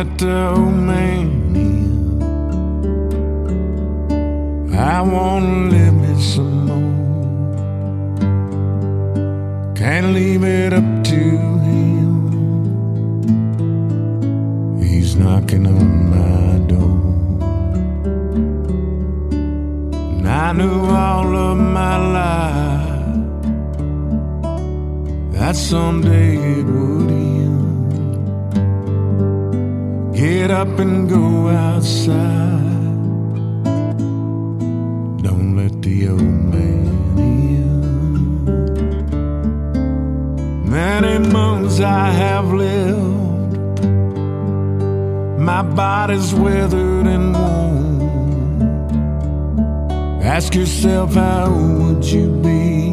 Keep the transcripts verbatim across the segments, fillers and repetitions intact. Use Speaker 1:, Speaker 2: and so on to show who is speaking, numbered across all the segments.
Speaker 1: let the old man in. I wanna live me some more. Can't leave it up to him. He's knocking on my door. And I knew all of my life that someday it would end. Get up and go outside. Don't let the old man in. Many months I have lived. My body's withered and worn. Ask yourself, how would you be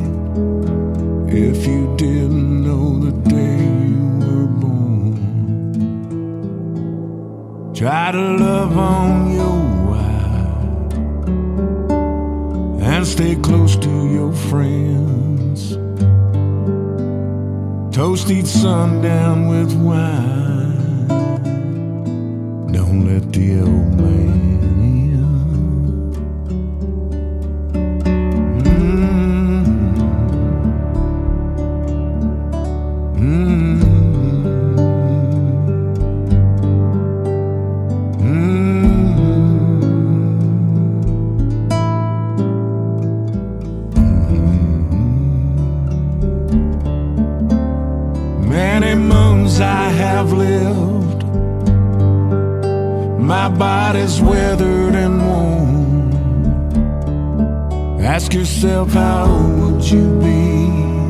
Speaker 1: if you didn't know the day you were born? Try to love on your wife and stay close to your friends. Toast each sundown with wine. Don't let the old man in. Mm-hmm. Many moons I have lived. My body's withered and worn. Ask yourself, how would you be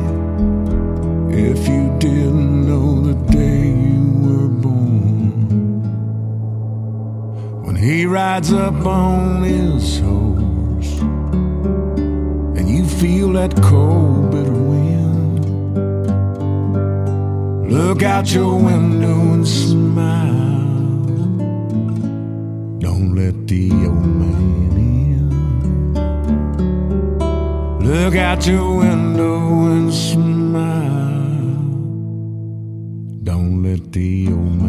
Speaker 1: if you didn't know the day you were born? When he rides up on his horse and you feel that cold, bitter wind, look out your window and smile. Don't let the old man in. Look out your window and smile. Don't let the old man in.